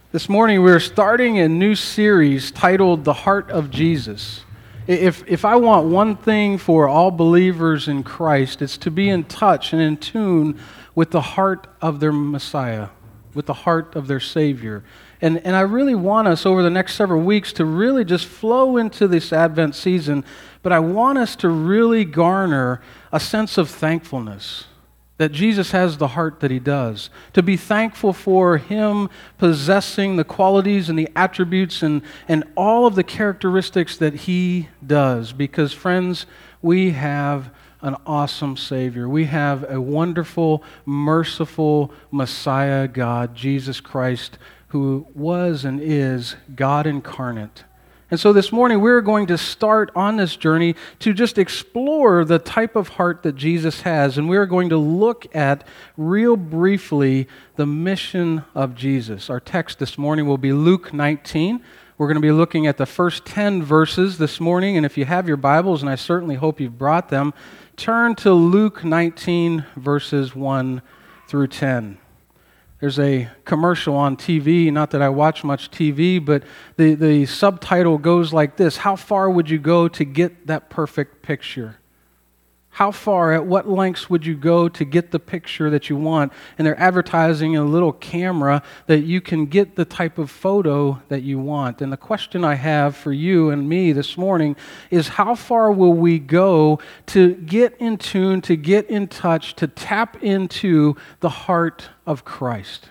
This morning we're starting a new series titled The Heart of Jesus. If I want one thing for all believers in Christ, it's to be in touch and in tune with the heart of their Messiah, with the heart of their Savior. And I really want us over the next several weeks to really just flow into this Advent season, but I want us to really garner a sense of thankfulness that Jesus has the heart that He does, to be thankful for Him possessing the qualities and the attributes and all of the characteristics that He does. Because, friends, we have an awesome Savior. We have a wonderful, merciful Messiah God, Jesus Christ, who was and is God incarnate. And so this morning we're going to start on this journey to just explore the type of heart that Jesus has. And we're going to look at, real briefly, the mission of Jesus. Our text this morning will be Luke 19. We're going to be looking at the first 10 verses this morning. And if you have your Bibles, and I certainly hope you've brought them, turn to Luke 19, verses 1 through 10. There's a commercial on TV, not that I watch much TV, but the subtitle goes like this: how far would you go to get that perfect picture? How far, at what lengths would you go to get the picture that you want? And they're advertising a little camera that you can get the type of photo that you want. And the question I have for you and me this morning is, how far will we go to get in tune, to get in touch, to tap into the heart of Christ?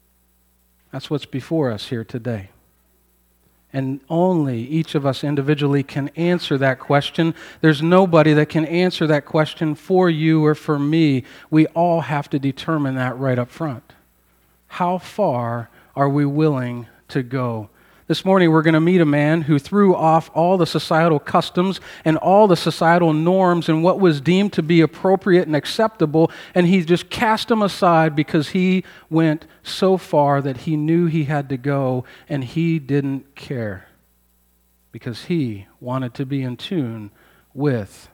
That's what's before us here today. And only each of us individually can answer that question. There's nobody that can answer that question for you or for me. We all have to determine that right up front. How far are we willing to go? This morning we're going to meet a man who threw off all the societal customs and all the societal norms and what was deemed to be appropriate and acceptable, and he just cast them aside because he went so far that he knew he had to go, and he didn't care because he wanted to be in tune with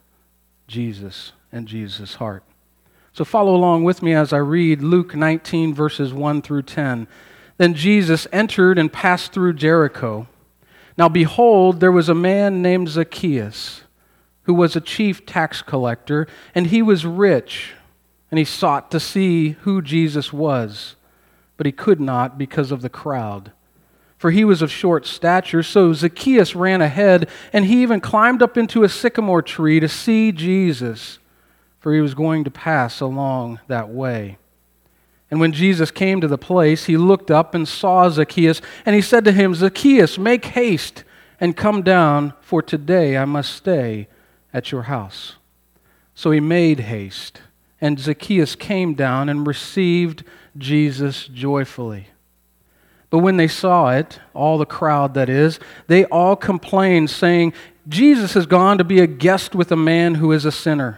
Jesus and Jesus' heart. So follow along with me as I read Luke 19, verses 1 through 10. Then Jesus entered and passed through Jericho. Now behold, there was a man named Zacchaeus, who was a chief tax collector, and he was rich, and he sought to see who Jesus was, but he could not because of the crowd. For he was of short stature, so Zacchaeus ran ahead, and he even climbed up into a sycamore tree to see Jesus, for he was going to pass along that way. And when Jesus came to the place, he looked up and saw Zacchaeus, and he said to him, Zacchaeus, make haste and come down, for today I must stay at your house. So he made haste, and Zacchaeus came down and received Jesus joyfully. But when they saw it, all the crowd that is, they all complained, saying, Jesus has gone to be a guest with a man who is a sinner.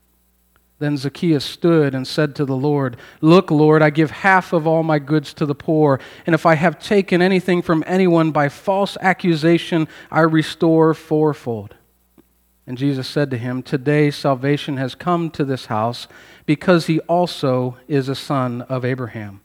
Then Zacchaeus stood and said to the Lord, Look, Lord, I give half of all my goods to the poor, and if I have taken anything from anyone by false accusation, I restore fourfold. And Jesus said to him, Today salvation has come to this house, because he also is a son of Abraham.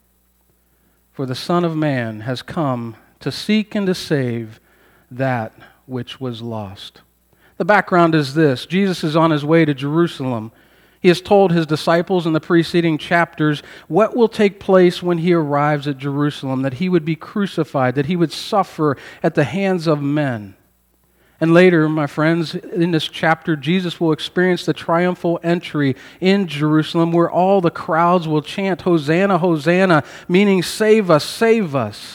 For the Son of Man has come to seek and to save that which was lost. The background is this: Jesus is on his way to Jerusalem. He has told his disciples in the preceding chapters what will take place when he arrives at Jerusalem, that he would be crucified, that he would suffer at the hands of men. And later, my friends, in this chapter, Jesus will experience the triumphal entry in Jerusalem, where all the crowds will chant, Hosanna, Hosanna, meaning save us, save us.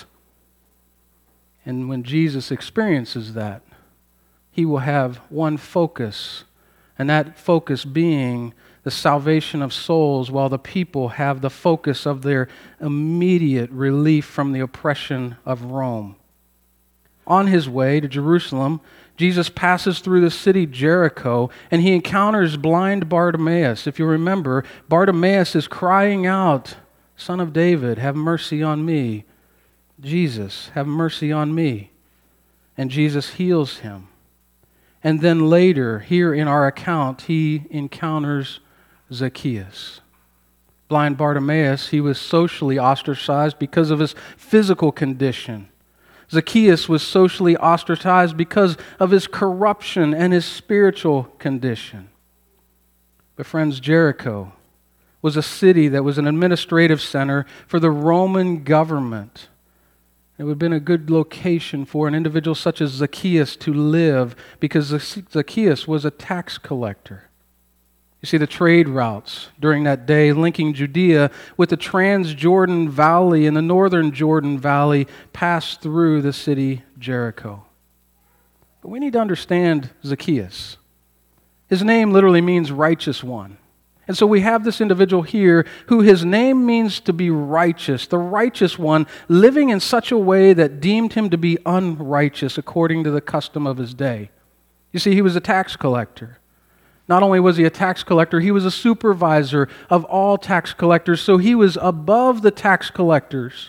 And when Jesus experiences that, he will have one focus, and that focus being the salvation of souls, while the people have the focus of their immediate relief from the oppression of Rome. On his way to Jerusalem, Jesus passes through the city Jericho, and he encounters blind Bartimaeus. If you remember, Bartimaeus is crying out, Son of David, have mercy on me. Jesus, have mercy on me. And Jesus heals him. And then later, here in our account, he encounters Zacchaeus. Blind Bartimaeus, he was socially ostracized because of his physical condition. Zacchaeus was socially ostracized because of his corruption and his spiritual condition. But friends, Jericho was a city that was an administrative center for the Roman government. It would have been a good location for an individual such as Zacchaeus to live because Zacchaeus was a tax collector. You see, the trade routes during that day linking Judea with the Transjordan Valley and the northern Jordan Valley passed through the city Jericho. But we need to understand Zacchaeus. His name literally means righteous one. And so we have this individual here who his name means to be righteous, the righteous one, living in such a way that deemed him to be unrighteous according to the custom of his day. You see, he was a tax collector. Not only was he a tax collector, he was a supervisor of all tax collectors, so he was above the tax collectors.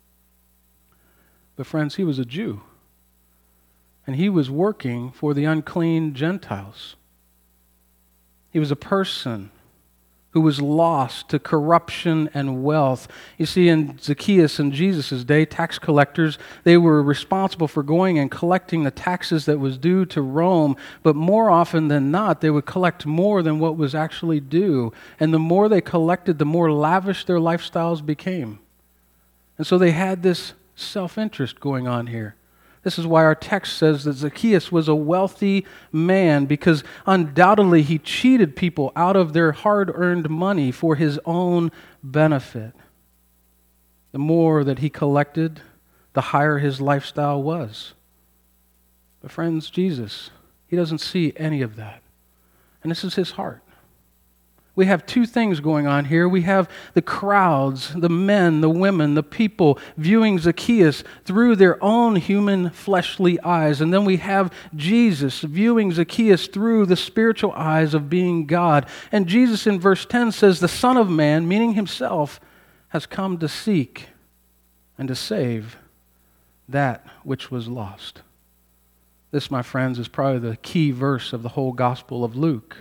But friends, he was a Jew, and he was working for the unclean Gentiles. He was a person who was lost to corruption and wealth. You see, in Zacchaeus in Jesus' day, tax collectors, they were responsible for going and collecting the taxes that was due to Rome, but more often than not, they would collect more than what was actually due. And the more they collected, the more lavish their lifestyles became. And so they had this self-interest going on here. This is why our text says that Zacchaeus was a wealthy man, because undoubtedly he cheated people out of their hard-earned money for his own benefit. The more that he collected, the higher his lifestyle was. But friends, Jesus, he doesn't see any of that. And this is his heart. We have two things going on here. We have the crowds, the men, the women, the people viewing Zacchaeus through their own human fleshly eyes. And then we have Jesus viewing Zacchaeus through the spiritual eyes of being God. And Jesus in verse 10 says, the Son of Man, meaning himself, has come to seek and to save that which was lost. This, my friends, is probably the key verse of the whole Gospel of Luke.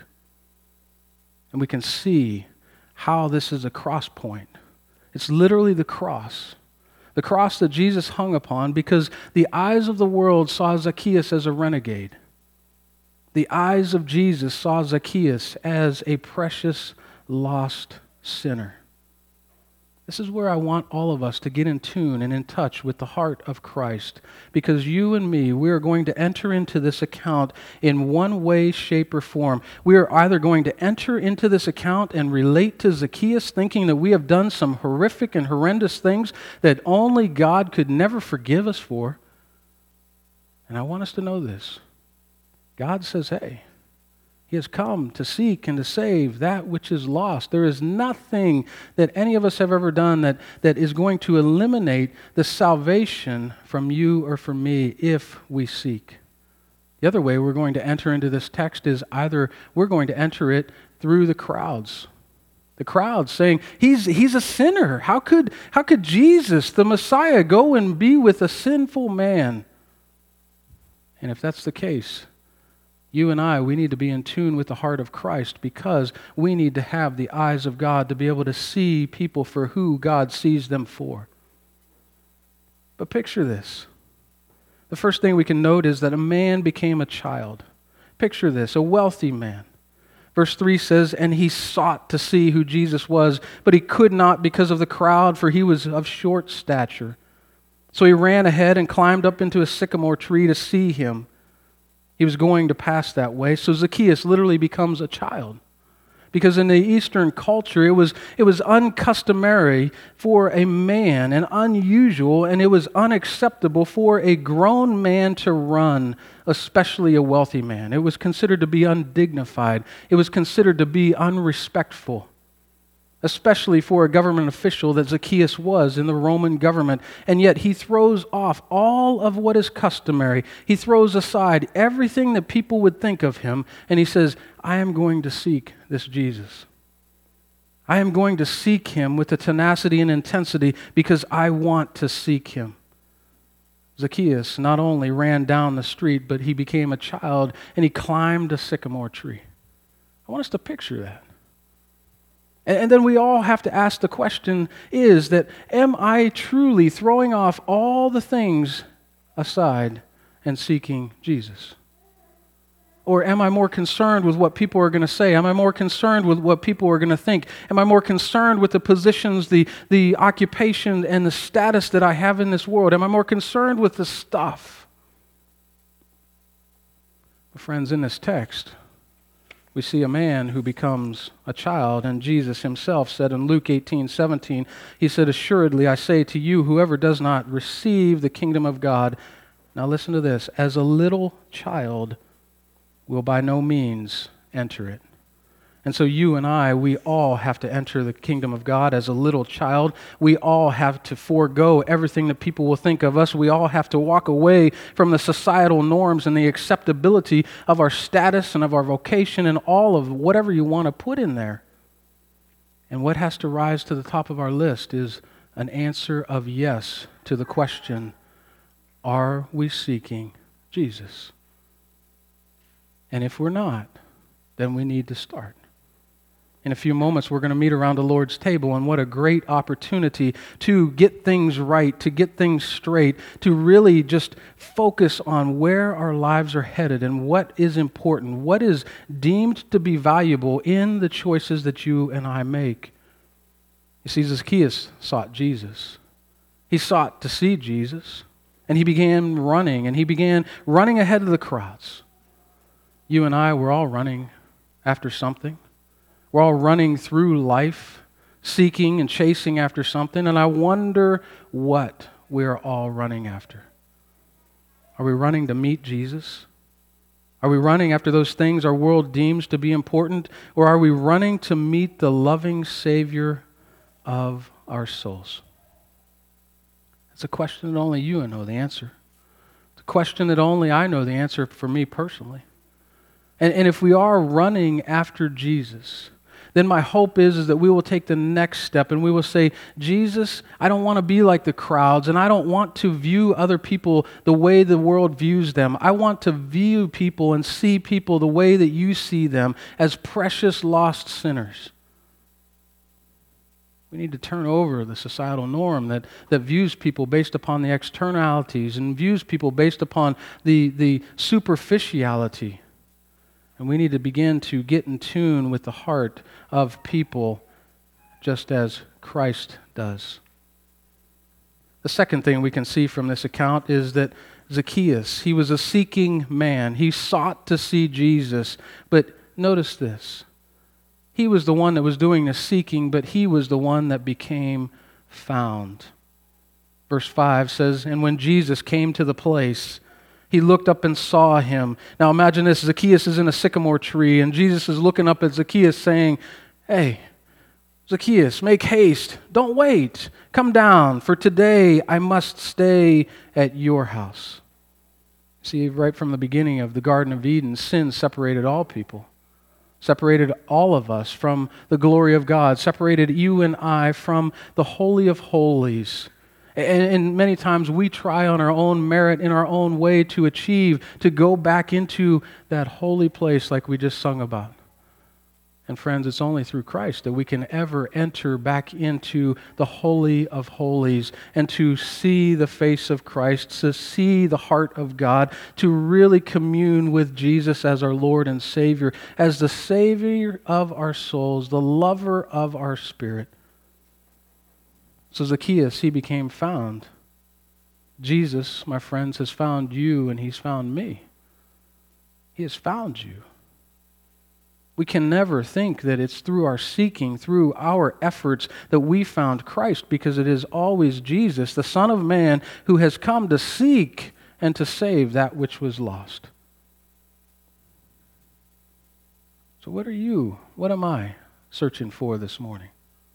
And we can see how this is a cross point. It's literally the cross that Jesus hung upon, because the eyes of the world saw Zacchaeus as a renegade. The eyes of Jesus saw Zacchaeus as a precious, lost sinner. This is where I want all of us to get in tune and in touch with the heart of Christ, because you and me, we are going to enter into this account in one way, shape, or form. We are either going to enter into this account and relate to Zacchaeus, thinking that we have done some horrific and horrendous things that only God could never forgive us for. And I want us to know this. God says, hey, He has come to seek and to save that which is lost. There is nothing that any of us have ever done that is going to eliminate the salvation from you or from me if we seek. The other way we're going to enter into this text is either we're going to enter it through the crowds. The crowds saying, he's a sinner. How could Jesus, the Messiah, go and be with a sinful man? And if that's the case, you and I, we need to be in tune with the heart of Christ, because we need to have the eyes of God to be able to see people for who God sees them for. But picture this. The first thing we can note is that a man became a child. Picture this, a wealthy man. Verse 3 says, and he sought to see who Jesus was, but he could not because of the crowd, for he was of short stature. So he ran ahead and climbed up into a sycamore tree to see him. He was going to pass that way. So Zacchaeus literally becomes a child. Because in the Eastern culture, it was uncustomary for a man, and unusual, and it was unacceptable for a grown man to run, especially a wealthy man. It was considered to be undignified. It was considered to be unrespectful, especially for a government official that Zacchaeus was in the Roman government. And yet he throws off all of what is customary. He throws aside everything that people would think of him, and he says, I am going to seek this Jesus. I am going to seek him with the tenacity and intensity because I want to seek him. Zacchaeus not only ran down the street, but he became a child and he climbed a sycamore tree. I want us to picture that. And then we all have to ask the question is that, am I truly throwing off all the things aside and seeking Jesus? Or am I more concerned with what people are going to say? Am I more concerned with what people are going to think? Am I more concerned with the positions, the occupation, and the status that I have in this world? Am I more concerned with the stuff? Friends, in this text, we see a man who becomes a child, and Jesus himself said in Luke 18:17, he said, "Assuredly, I say to you, whoever does not receive the kingdom of God," now listen to this, "as a little child will by no means enter it." And so you and I, we all have to enter the kingdom of God as a little child. We all have to forego everything that people will think of us. We all have to walk away from the societal norms and the acceptability of our status and of our vocation and all of whatever you want to put in there. And what has to rise to the top of our list is an answer of yes to the question, are we seeking Jesus? And if we're not, then we need to start. In a few moments, we're going to meet around the Lord's table, and what a great opportunity to get things right, to get things straight, to really just focus on where our lives are headed and what is important, what is deemed to be valuable in the choices that you and I make. You see, Zacchaeus sought Jesus. He sought to see Jesus, and he began running ahead of the crowds. You and I, we're all running after something. We're all running through life, seeking and chasing after something, and I wonder what we're all running after. Are we running to meet Jesus? Are we running after those things our world deems to be important, or are we running to meet the loving Savior of our souls? It's a question that only you know the answer. It's a question that only I know the answer for me personally. And if we are running after Jesus, then my hope is that we will take the next step and we will say, Jesus, I don't want to be like the crowds, and I don't want to view other people the way the world views them. I want to view people and see people the way that you see them, as precious lost sinners. We need to turn over the societal norm that views people based upon the externalities and views people based upon the superficiality. And we need to begin to get in tune with the heart of people just as Christ does. The second thing we can see from this account is that Zacchaeus, he was a seeking man. He sought to see Jesus. But notice this. He was the one that was doing the seeking, but he was the one that became found. Verse 5 says, "And when Jesus came to the place, he looked up and saw him." Now imagine this, Zacchaeus is in a sycamore tree, and Jesus is looking up at Zacchaeus saying, "Hey, Zacchaeus, make haste. Don't wait. Come down, for today I must stay at your house." See, right from the beginning of the Garden of Eden, sin separated all people, separated all of us from the glory of God, separated you and I from the Holy of Holies. And many times we try on our own merit, in our own way, to achieve, to go back into that holy place like we just sung about. And friends, it's only through Christ that we can ever enter back into the Holy of Holies and to see the face of Christ, to see the heart of God, to really commune with Jesus as our Lord and Savior, as the Savior of our souls, the lover of our spirit. So Zacchaeus, he became found. Jesus, my friends, has found you and he's found me. He has found you. We can never think that it's through our seeking, through our efforts, that we found Christ, because it is always Jesus, the Son of Man, who has come to seek and to save that which was lost. So what are you, what am I searching for this morning?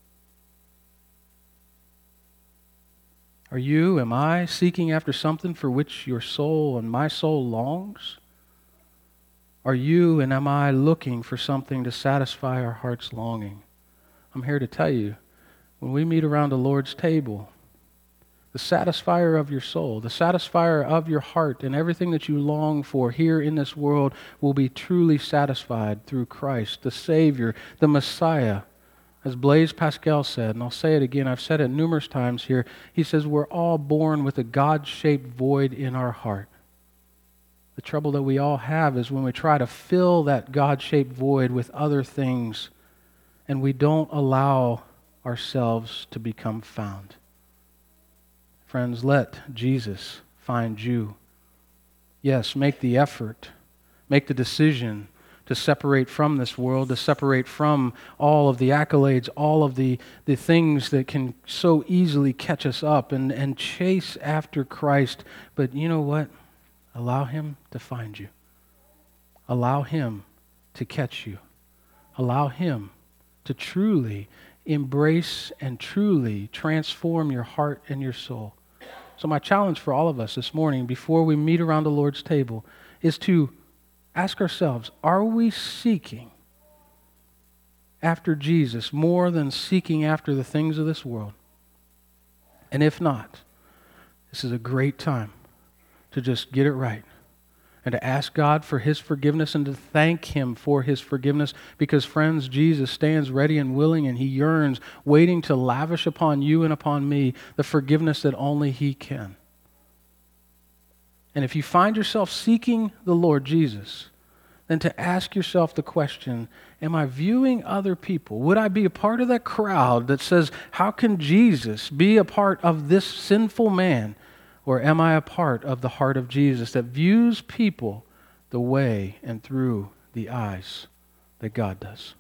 Am I seeking after something for which your soul and my soul longs? Are you and am I looking for something to satisfy our heart's longing? I'm here to tell you, when we meet around the Lord's table, the satisfier of your soul, the satisfier of your heart, and everything that you long for here in this world will be truly satisfied through Christ, the Savior, the Messiah, As Blaise Pascal said, and I'll say it again, I've said it numerous times here, he says we're all born with a God-shaped void in our heart. The trouble that we all have is when we try to fill that God-shaped void with other things and we don't allow ourselves to become found. Friends, let Jesus find you. Yes, make the effort, make the decision to separate from this world, to separate from all of the accolades, all of the things that can so easily catch us up and chase after Christ. But you know what? Allow Him to find you. Allow Him to catch you. Allow Him to truly embrace and truly transform your heart and your soul. So my challenge for all of us this morning, before we meet around the Lord's table, is to ask ourselves, are we seeking after Jesus more than seeking after the things of this world? And if not, this is a great time to just get it right and to ask God for His forgiveness and to thank Him for His forgiveness, because, friends, Jesus stands ready and willing, and He yearns, waiting to lavish upon you and upon me the forgiveness that only He can. And if you find yourself seeking the Lord Jesus, then to ask yourself the question, am I viewing other people? Would I be a part of that crowd that says, how can Jesus be a part of this sinful man? Or am I a part of the heart of Jesus that views people the way and through the eyes that God does?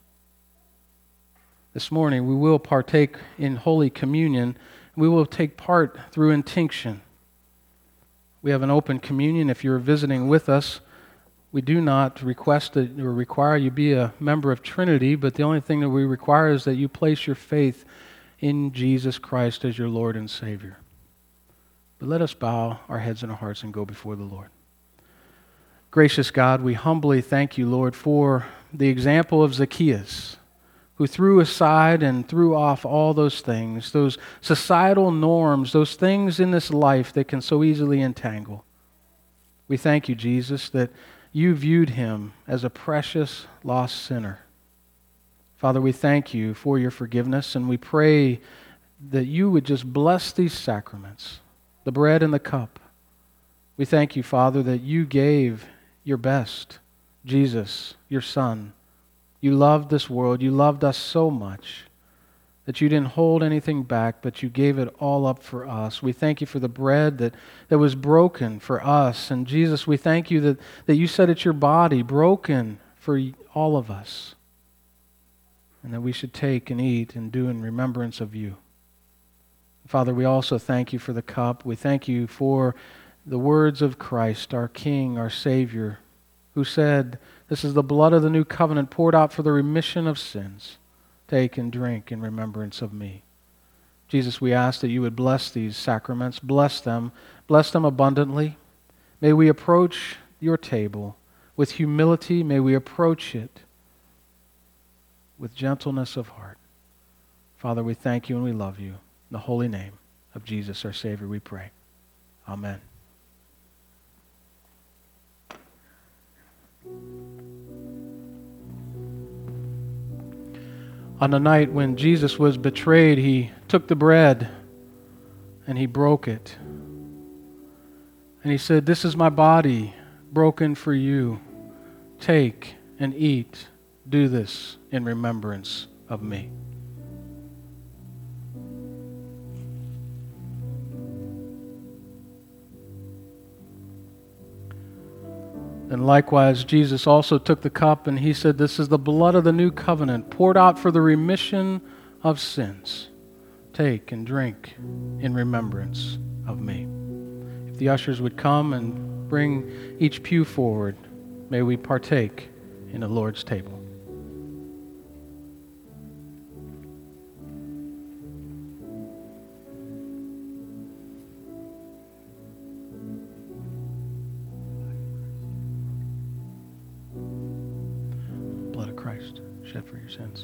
This morning we will partake in Holy Communion. We will take part through intinction. We have an open communion. If you're visiting with us, we do not request that or require you be a member of Trinity, but the only thing that we require is that you place your faith in Jesus Christ as your Lord and Savior. But let us bow our heads and our hearts and go before the Lord. Gracious God, we humbly thank you, Lord, for the example of Zacchaeus, who threw aside and threw off all those things, those societal norms, those things in this life that can so easily entangle. We thank you, Jesus, that you viewed him as a precious lost sinner. Father, we thank you for your forgiveness, and we pray that you would just bless these sacraments, the bread and the cup. We thank you, Father, that you gave your best, Jesus, your Son. You loved this world. You loved us so much that you didn't hold anything back, but you gave it all up for us. We thank you for the bread that was broken for us. And Jesus, we thank you that you said it's your body broken for all of us, and that we should take and eat and do in remembrance of you. Father, we also thank you for the cup. We thank you for the words of Christ, our King, our Savior, who said, this is the blood of the new covenant poured out for the remission of sins. Take and drink in remembrance of me. Jesus, we ask that you would bless these sacraments. Bless them abundantly. May we approach your table with humility. May we approach it with gentleness of heart. Father, we thank you and we love you. In the holy name of Jesus, our Savior, we pray. Amen. On the night when Jesus was betrayed, he took the bread and he broke it. And he said, this is my body broken for you. Take and eat. Do this in remembrance of me. And likewise, Jesus also took the cup and he said, this is the blood of the new covenant poured out for the remission of sins. Take and drink in remembrance of me. If the ushers would come and bring each pew forward, may we partake in the Lord's table. Christ shed for your sins.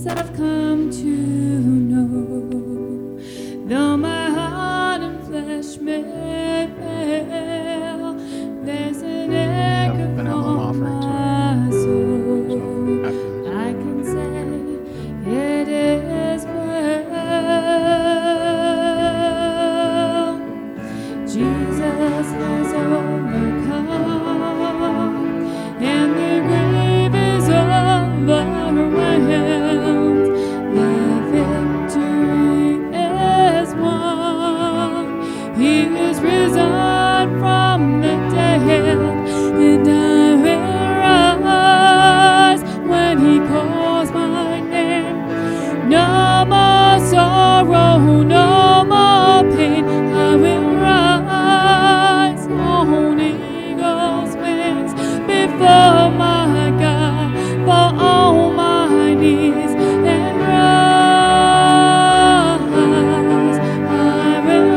I've come to know, though my heart and flesh may fail, there's an anchor for my soul. I can say it is well. Jesus has overcome, and the grave is overwhelmed. The victory is won. He is risen from the dead, and I will rise when He calls my name. No more sorrow, no more pain. I will rise on eagle's wings before my God, fall on my knees and rise. I will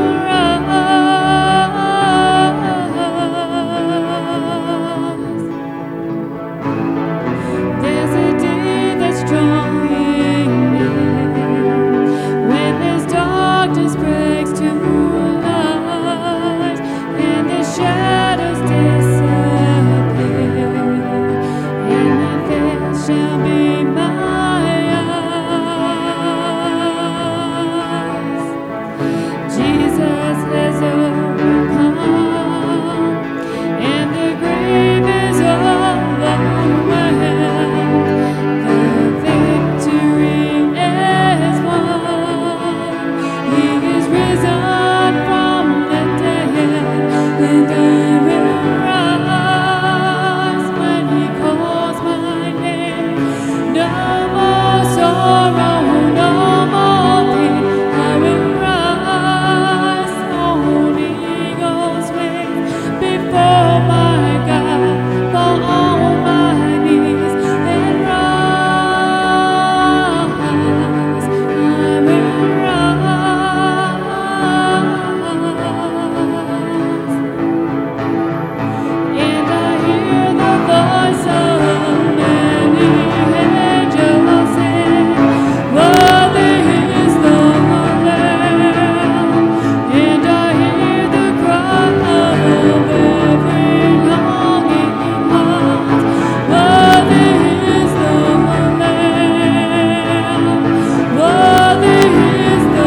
rise. There's a day that's drawing near, when this darkness breaks to light, and the shadows disappear, and my face shall be my eyes. Jesus has overcome, and the grave is overwhelmed. The victory is won. He is risen from the dead, and I will rise when He calls my name. No more sorrow, no more pain. I will rise on eagle's wings before my God, fall on my knees and rise. I will rise. And I hear the voice of many angels sing, worthy is the Lamb. And I hear the cry of every longing heart, worthy is the Lamb, worthy is the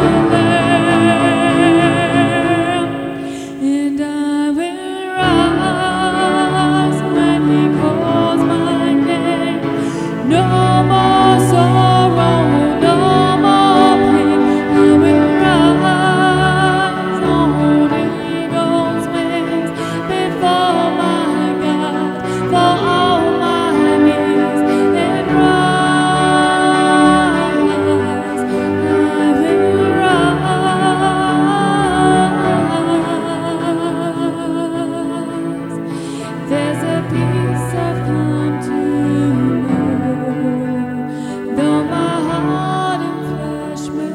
Lamb. And I will rise when He calls my name. No more sorrow, no more pain. I will rise on eagle's wings before my God, fall on my knees and rise. I will rise. There's a peace I've come to know, though my heart and flesh may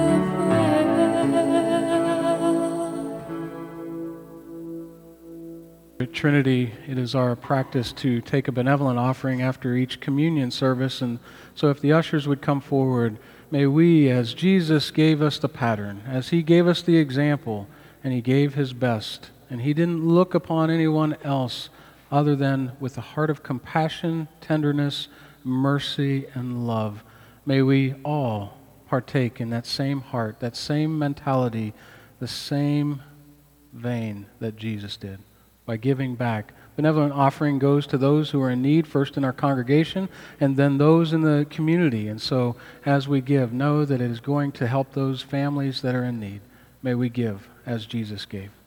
fail. At Trinity, it is our practice to take a benevolent offering after each communion service, and so if the ushers would come forward, may we, as Jesus gave us the pattern, as He gave us the example, and He gave His best, and He didn't look upon anyone else other than with a heart of compassion, tenderness, mercy, and love. May we all partake in that same heart, that same mentality, the same vein that Jesus did by giving back. Benevolent offering goes to those who are in need, first in our congregation, and then those in the community. And so as we give, know that it is going to help those families that are in need. May we give as Jesus gave.